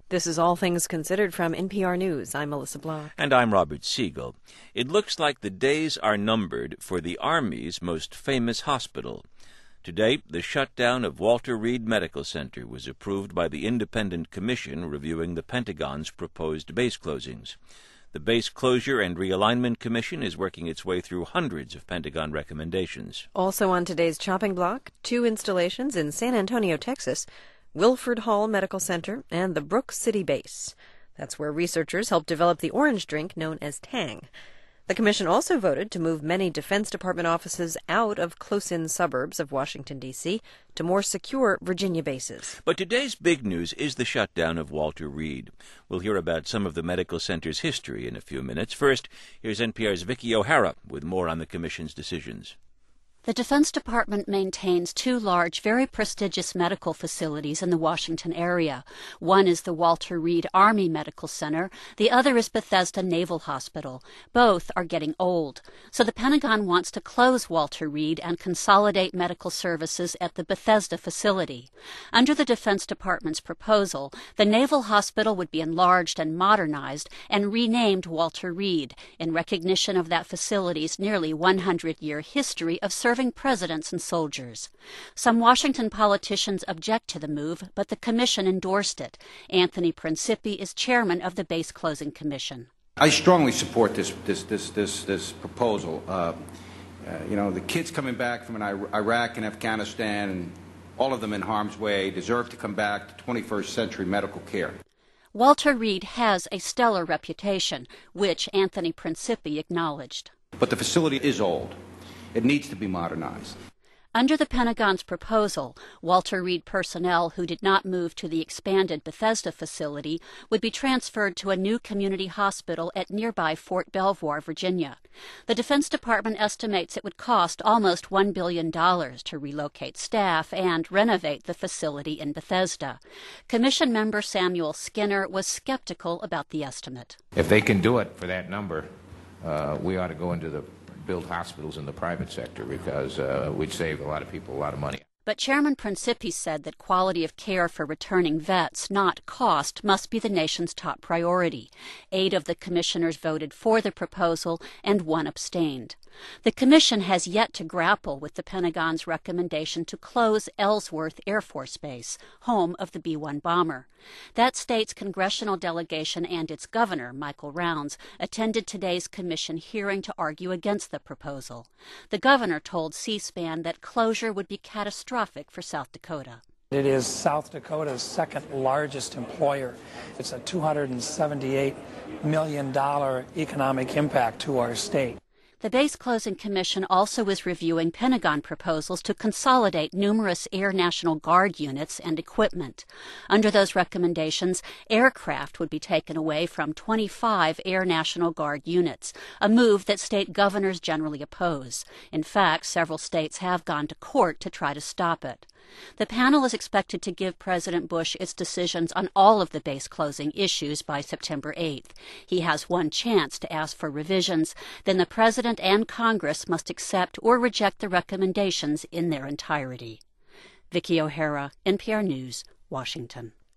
This is All Things Considered from NPR News. I'm Melissa Block. And I'm Robert Siegel. It looks like the days are numbered for the Army's most famous hospital. Today, the shutdown of Walter Reed Medical Center was approved by the Independent Commission reviewing the Pentagon's proposed base closings. The Base Closure and Realignment Commission is working its way through hundreds of Pentagon recommendations. Also on today's chopping block, 2 installations in San Antonio, Texas, Wilford Hall Medical Center and the Brooks City Base. That's where researchers helped develop the orange drink known as Tang. The commission also voted to move many Defense Department offices out of close-in suburbs of Washington, D.C. to more secure Virginia bases. But today's big news is the shutdown of Walter Reed. We'll hear about some of the medical center's history in a few minutes. First, here's NPR's Vicki O'Hara with more on the commission's decisions. The Defense Department maintains 2 large, very prestigious medical facilities in the Washington area. One is the Walter Reed Army Medical Center. The other is Bethesda Naval Hospital. Both are getting old. So the Pentagon wants to close Walter Reed and consolidate medical services at the Bethesda facility. Under the Defense Department's proposal, the Naval Hospital would be enlarged and modernized and renamed Walter Reed in recognition of that facility's nearly 100-year history of serving presidents and soldiers. Some Washington politicians object to the move, but the commission endorsed it. Anthony Principi is chairman of the Base Closing Commission. I strongly support this proposal. The kids coming back from Iraq and Afghanistan, and all of them in harm's way, deserve to come back to 21st century medical care. Walter Reed has a stellar reputation, which Anthony Principi acknowledged. But the facility is old. It needs to be modernized. Under the Pentagon's proposal, Walter Reed personnel who did not move to the expanded Bethesda facility would be transferred to a new community hospital at nearby Fort Belvoir, Virginia. The Defense Department estimates it would cost almost $1 billion to relocate staff and renovate the facility in Bethesda. Commission member Samuel Skinner was skeptical about the estimate. If they can do it for that number, we ought to go into the build hospitals in the private sector because we'd save a lot of people a lot of money. But Chairman Principi said that quality of care for returning vets, not cost, must be the nation's top priority. 8 of the commissioners voted for the proposal and 1 abstained. The commission has yet to grapple with the Pentagon's recommendation to close Ellsworth Air Force Base, home of the B-1 bomber. That state's congressional delegation and its governor, Michael Rounds, attended today's commission hearing to argue against the proposal. The governor told C-SPAN that closure would be catastrophic for South Dakota. It is South Dakota's second largest employer. It's a $278 million economic impact to our state. The Base Closing Commission also is reviewing Pentagon proposals to consolidate numerous Air National Guard units and equipment. Under those recommendations, aircraft would be taken away from 25 Air National Guard units, a move that state governors generally oppose. In fact, several states have gone to court to try to stop it. The panel is expected to give President Bush its decisions on all of the base closing issues by September 8th. He has one chance to ask for revisions. Then the President and Congress must accept or reject the recommendations in their entirety. Vicki O'Hara, NPR News, Washington.